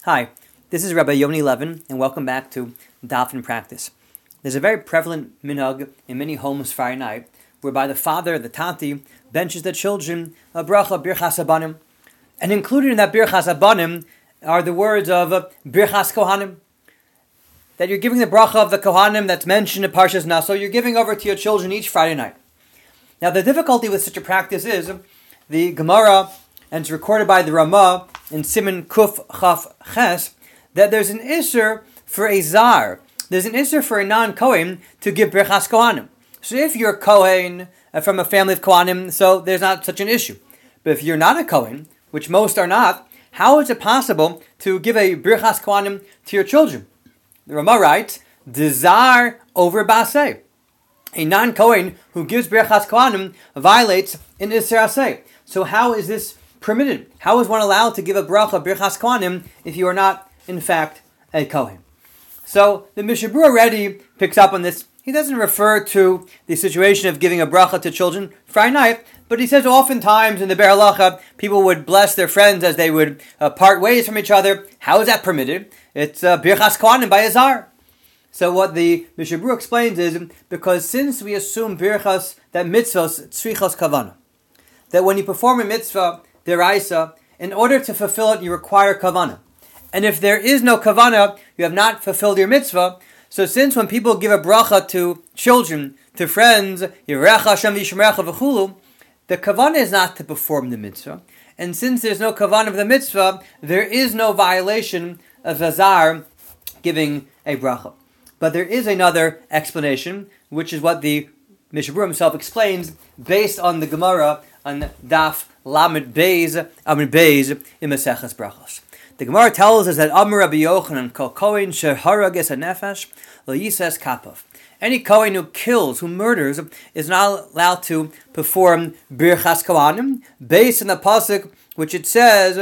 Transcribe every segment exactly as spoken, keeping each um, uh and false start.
Hi, this is Rabbi Yoni Levin, and welcome back to Daf in Practice. There's a very prevalent minhag in many homes Friday night, whereby the father, the tati, benches the children a bracha birchas abanim, and included in that birchas abanim are the words of birchas kohanim, that you're giving the bracha of the kohanim that's mentioned in Parshas Naso. You're giving over to your children each Friday night. Now, the difficulty with such a practice is the Gemara, and it's recorded by the Ramah in Siman Kuf Chaf Ches, that there's an isser for a zar. There's an isser for a non-Kohen to give birchas kohanim. So if you're a Kohen from a family of Kohanim, so there's not such an issue. But if you're not a Kohen, which most are not, how is it possible to give a birchas kohanim to your children? The Ramah writes, the zar over baseh. A non-Kohen who gives birchas kohanim violates an isser aseh. So how is this permitted? How is one allowed to give a bracha birchas kohanim if you are not, in fact, a Kohen? So the Mishnah Berurah already picks up on this. He doesn't refer to the situation of giving a bracha to children Friday night, but he says oftentimes in the Be'er Halacha, people would bless their friends as they would uh, part ways from each other. How is that permitted? It's uh, birchas kohanim by a zar. So what the Mishnah Berurah explains is, because since we assume birchas, that mitzvos tzrichos kavana, that when you perform a mitzvah deraisa, in order to fulfill it, you require kavanah. And if there is no kavanah, you have not fulfilled your mitzvah. So since when people give a bracha to children, to friends, Yirecha Hashem v'yishmerecha v'chulu, the kavanah is not to perform the mitzvah. And since there's no kavanah of the mitzvah, there is no violation of azar giving a bracha. But there is another explanation, which is what the Mishnah Berurah himself explains, based on the Gemara on Daf Lamed Beis Amud Beis in Maseches Brachos. The Gemara tells us that Amar Rabbi Yochanan Kol Kohen sheharag es hanefesh lo yises kapav. Any Kohen who kills, who murders, is not allowed to perform birchas kohanim, based on the pasuk which it says.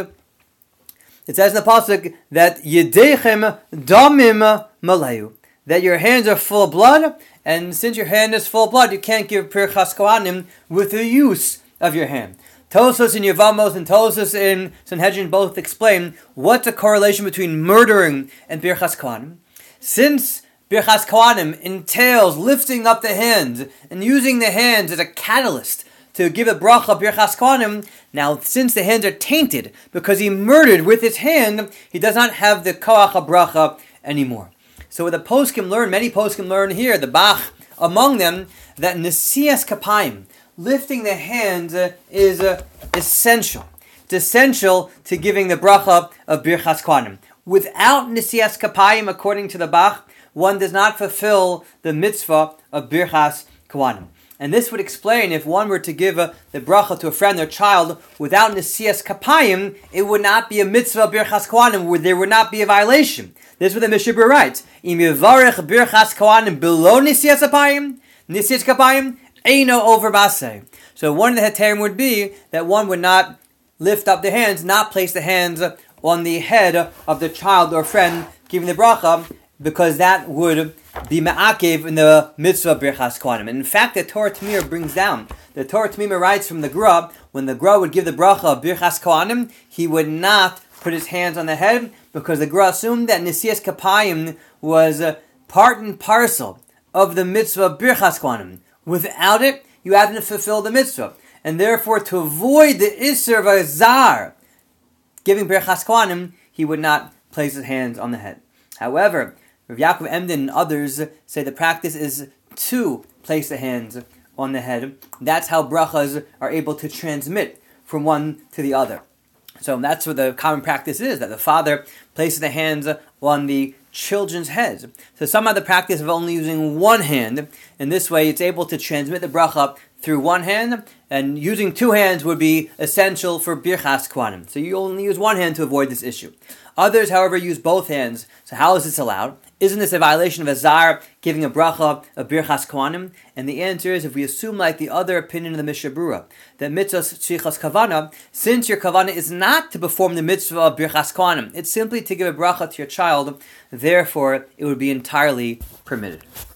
It says in the pasuk that yedechem damim maleu, that your hands are full of blood, and since your hand is full of blood, you can't give birchas kohanim with the use of your hand. Tosfos in Yevamos and Tosfos in Sanhedrin both explain what's the correlation between murdering and birchas kohanim. Since birchas kohanim entails lifting up the hands and using the hands as a catalyst to give a bracha birchas kohanim, now since the hands are tainted because he murdered with his hand, he does not have the koach bracha anymore. So what the poskim learn, many poskim learn here, the Bach among them, that nesias kapayim, lifting the hands uh, is uh, essential. It's essential to giving the bracha of birchas kohanim. Without nesias kapayim, according to the Bach, one does not fulfill the mitzvah of birchas kohanim. And this would explain if one were to give uh, the bracha to a friend or child without nesias kapayim, it would not be a mitzvah of birchas kohanim, where there would not be a violation. This is what the Mishnah Berurah writes: Im yevarech birchas kohanim below nesias kapayim, nesias kapayim eino over baseh. So one of the heterim would be that one would not lift up the hands, not place the hands on the head of the child or friend giving the bracha, because that would be ma'akev in the mitzvah of birchas kohanim. And in fact, the Torah Tamir brings down, the Torah Tamir writes from the Gra, when the Gra would give the bracha of birchas kohanim, he would not put his hands on the head, because the Gra assumed that nesias kapayim was uh, part and parcel of the mitzvah of birchas kohanim. Without it, you haven't fulfilled the mitzvah. And therefore, to avoid the isser of a zar giving birchas kohanim, he would not place his hands on the head. However, Rav Yaakov Emden and others say the practice is to place the hands on the head. That's how brachas are able to transmit from one to the other. So that's what the common practice is, that the father places the hands on the children's heads. So some have the practice of only using one hand. In this way, it's able to transmit the bracha through one hand, and using two hands would be essential for birchas kohanim. So you only use one hand to avoid this issue. Others, however, use both hands. So how is this allowed? Isn't this a violation of a zar giving a bracha of birchas kohanim? And the answer is, if we assume like the other opinion of the Mishnah Berurah, that mitzvahs tzrichos kavana, since your kavana is not to perform the mitzvah of birchas kohanim, it's simply to give a bracha to your child, therefore it would be entirely permitted.